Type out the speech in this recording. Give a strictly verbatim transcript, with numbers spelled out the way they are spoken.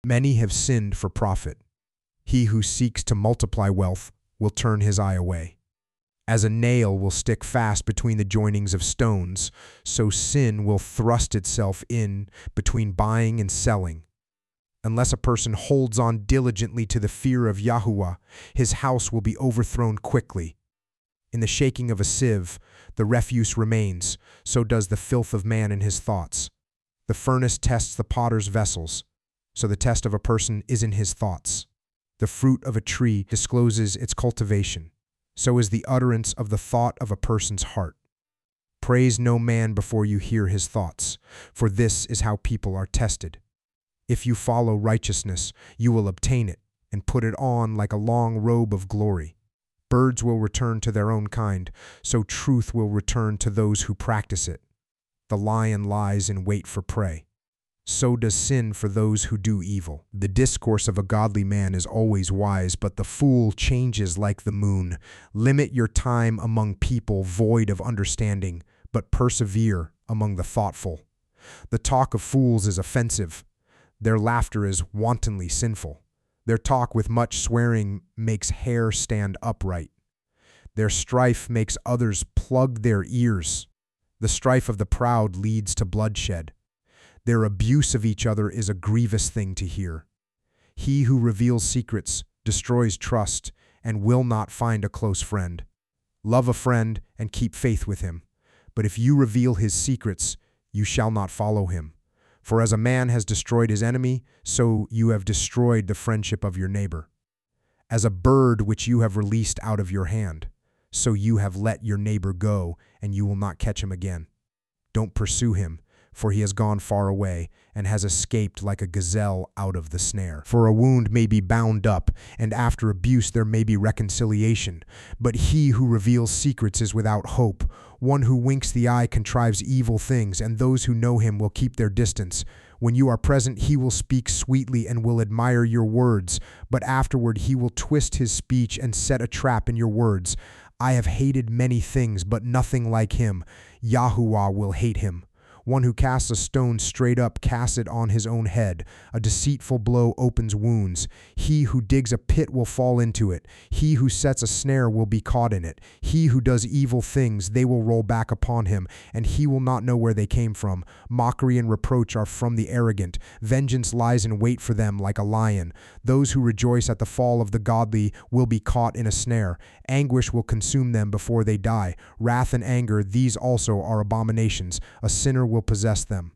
Many have sinned for profit. He who seeks to multiply wealth will turn his eye away. As a nail will stick fast between the joinings of stones, so sin will thrust itself in between buying and selling. Unless a person holds on diligently to the fear of Yahuwah, his house will be overthrown quickly. In the shaking of a sieve, the refuse remains, so does the filth of man in his thoughts. The furnace tests the potter's vessels, so the test of a person is in his thoughts. The fruit of a tree discloses its cultivation, so is the utterance of the thought of a person's heart. Praise no man before you hear his thoughts, for this is how people are tested. If you follow righteousness, you will obtain it, and put it on like a long robe of glory. Birds will return to their own kind, so truth will return to those who practice it. The lion lies in wait for prey. So does sin for those who do evil. The discourse of a godly man is always wise, but the fool changes like the moon. Limit your time among people void of understanding, but persevere among the thoughtful. The talk of fools is offensive. Their laughter is wantonly sinful. Their talk with much swearing makes hair stand upright. Their strife makes others plug their ears. The strife of the proud leads to bloodshed. Their abuse of each other is a grievous thing to hear. He who reveals secrets destroys trust and will not find a close friend. Love a friend and keep faith with him. But if you reveal his secrets, you shall not follow him. For as a man has destroyed his enemy, so you have destroyed the friendship of your neighbor. As a bird which you have released out of your hand, so you have let your neighbor go, and you will not catch him again. Don't pursue him, for he has gone far away, and has escaped like a gazelle out of the snare. For a wound may be bound up, and after abuse there may be reconciliation. But he who reveals secrets is without hope. One who winks the eye contrives evil things, and those who know him will keep their distance. When you are present, he will speak sweetly and will admire your words, but afterward he will twist his speech and set a trap in your words. I have hated many things, but nothing like him. Yahuwah will hate him. One who casts a stone straight up casts it on his own head. A deceitful blow opens wounds. He who digs a pit will fall into it. He who sets a snare will be caught in it. He who does evil things, they will roll back upon him, and he will not know where they came from. Mockery and reproach are from the arrogant. Vengeance lies in wait for them like a lion. Those who rejoice at the fall of the godly will be caught in a snare. Anguish will consume them before they die. Wrath and anger, these also are abominations. A sinner will will possess them.